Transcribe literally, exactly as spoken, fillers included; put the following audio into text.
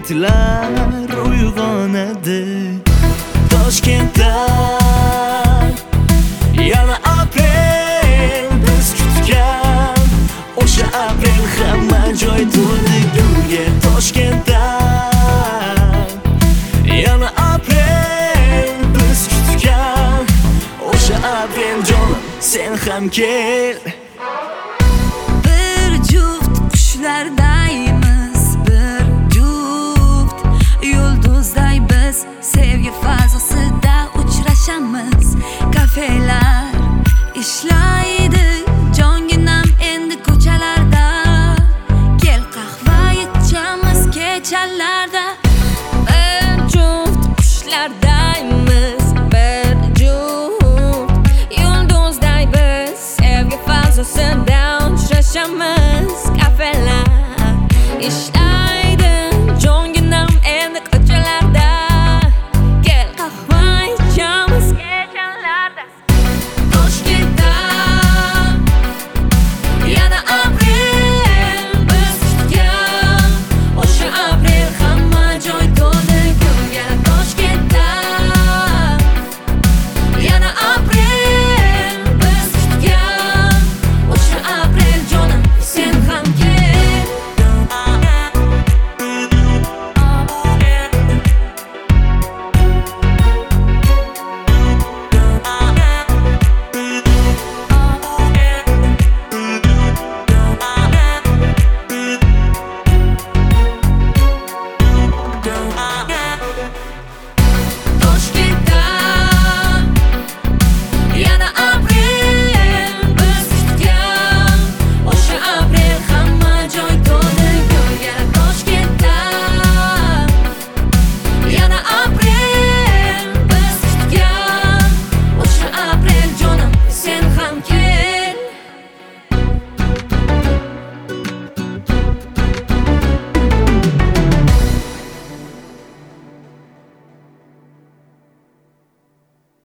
umidlar uyg'onadi. Toshkentda yana aprel biz kutgan, o'sha aprel hamma joy to'ldi gulga. Toshkentda yana aprel biz kutgan, o'sha aprel jonim sen ham kel. Bir juft qushlardaymiz, bir juft yulduzday biz sevgi fazosida uchrashamiz. Kafelar ishlaydi, jonginam endi ko'chalarda. Kel qahva ichamiz kechalarda. Bir juft qushlardaymiz, bir juft yulduzday biz sevgi fazosida uchrashamiz. Kafelar ishlaydi,